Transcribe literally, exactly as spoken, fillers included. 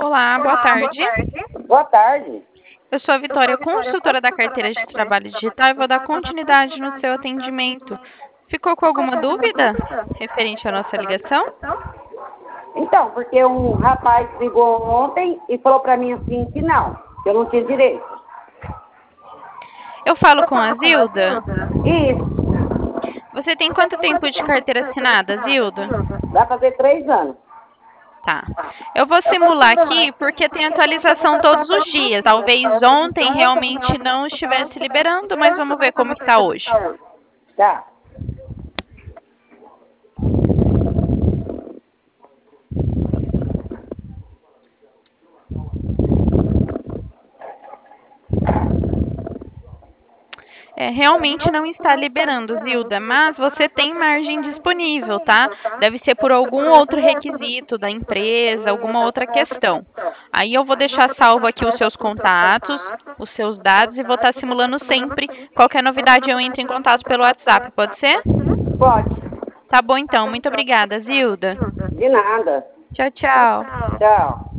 Olá, boa tarde. Boa tarde. Eu sou a Vitória, consultora da carteira de trabalho digital, e vou dar continuidade no seu atendimento. Ficou com alguma dúvida referente à nossa ligação? Então, porque um rapaz ligou ontem e falou pra mim assim que não, que eu não tinha direito. Eu falo com a Zilda. Isso, Você tem quanto tempo de carteira assinada, Zilda? vai fazer três anos. Tá. Eu vou simular aqui porque tem atualização todos os dias. Talvez ontem realmente não estivesse liberando, mas vamos ver como está hoje. Tá. É, realmente não está liberando, Zilda, mas você tem margem disponível, tá? Deve ser por algum outro requisito da empresa, alguma outra questão. Aí eu vou deixar salvo aqui os seus contatos, os seus dados e vou estar simulando sempre. Qualquer novidade eu entro em contato pelo WhatsApp, pode ser? Pode. Tá bom então, muito obrigada, Zilda. De nada. Tchau, tchau. Tchau.